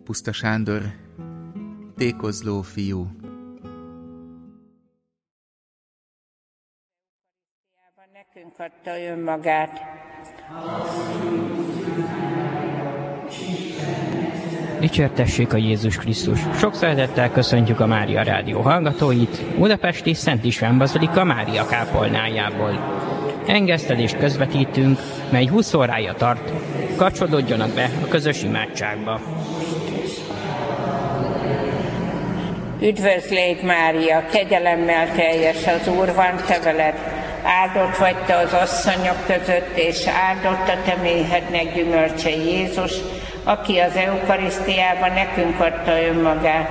Puszta Sándor, tékozló fiú. Nekünk adta önmagát. Dicsértessék a Jézus Krisztus! Sok szeretettel köszöntjük a Mária Rádió hallgatóit Budapesti Szent István Bazilika Mária kápolnájából. Engesztelést közvetítünk, mely 20 órája tart. Kapcsolódjanak be a közös imádságba. Üdvözlégy Mária, kegyelemmel teljes az Úr van te veled. Áldott vagy te az asszonyok között, és áldott a te méhednek gyümölcse Jézus, aki az eukarisztiában nekünk adta önmagát.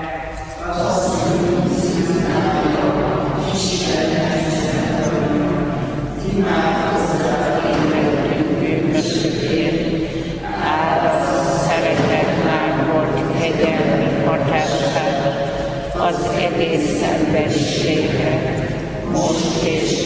Áldott szeretet már volt kegyelmi hatására az egész emberiségre, most és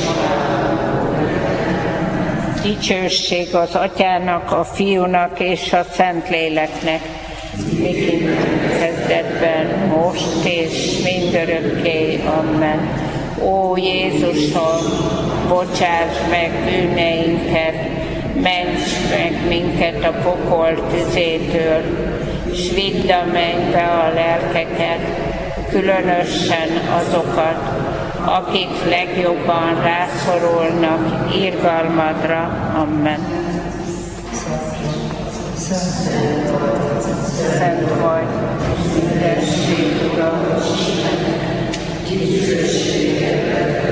dicsőség az Atyának, a Fiúnak és a Szentléleknek, miként kezdetben, most és mindörökké. Amen. Ó Jézusom, bocsáss meg bűneinket, ments meg minket a pokol tüzétől, s vidd a mennybe a lelkeket, különösen azokat, akik legjobban rászorulnak irgalmadra. Amen. Szent vagy, mindenség Ura, dicsőséget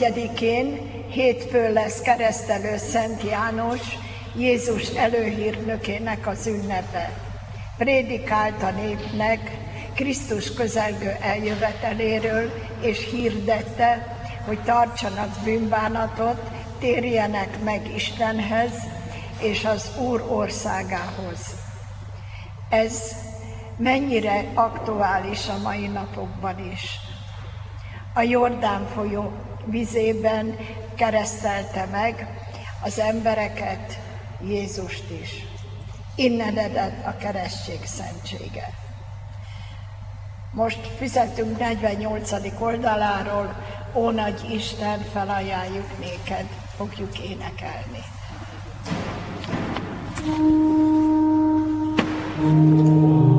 24-én hétfőn lesz keresztelő Szent János, Jézus előhírnökének az ünnepe. Prédikált a népnek Krisztus közelgő eljöveteléről, és hirdette, hogy tartsanak bűnbánatot, térjenek meg Istenhez és az Úr országához. Ez mennyire aktuális a mai napokban is. A Jordán folyó vizében keresztelte meg az embereket, Jézust is. Innen ered a keresztség szentsége. Most fizetünk 48. oldaláról, Ó nagy Isten, felajánljuk néked, fogjuk énekelni. Oh